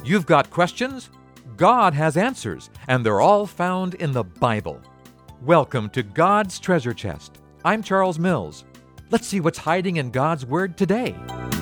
You've got questions? God has answers, and they're all found in the Bible. Welcome to God's Treasure Chest. I'm Charles Mills. Let's see what's hiding in God's Word today.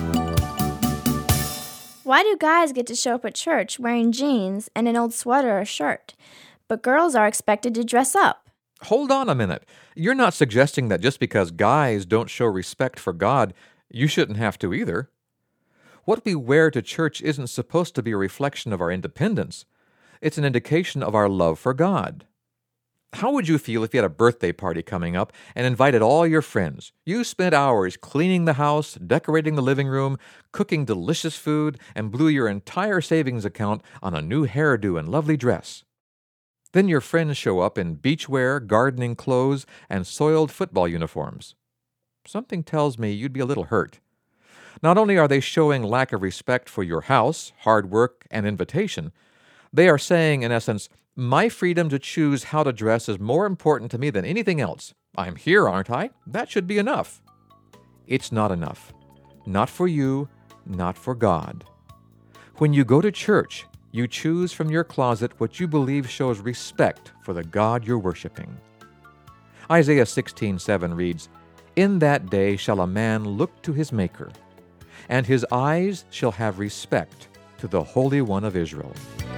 Why do guys get to show up at church wearing jeans and an old sweater or shirt, but girls are expected to dress up? Hold on a minute. You're not suggesting that just because guys don't show respect for God, you shouldn't have to either. What we wear to church isn't supposed to be a reflection of our independence. It's an indication of our love for God. How would you feel if you had a birthday party coming up and invited all your friends? You spent hours cleaning the house, decorating the living room, cooking delicious food, and blew your entire savings account on a new hairdo and lovely dress. Then your friends show up in beachwear, gardening clothes, and soiled football uniforms. Something tells me you'd be a little hurt. Not only are they showing lack of respect for your house, hard work, and invitation, they are saying, in essence, my freedom to choose how to dress is more important to me than anything else. I'm here, aren't I? That should be enough. It's not enough. Not for you, not for God. When you go to church, you choose from your closet what you believe shows respect for the God you're worshiping. Isaiah 16:7 reads, "In that day shall a man look to his Maker, and his eyes shall have respect to the Holy One of Israel."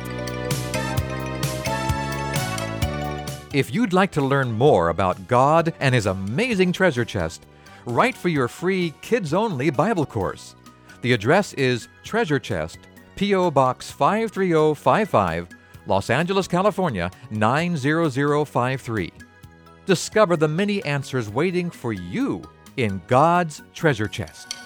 If you'd like to learn more about God and His amazing treasure chest, write for your free kids-only Bible course. The address is Treasure Chest, P.O. Box 53055, Los Angeles, California, 90053. Discover the many answers waiting for you in God's treasure chest.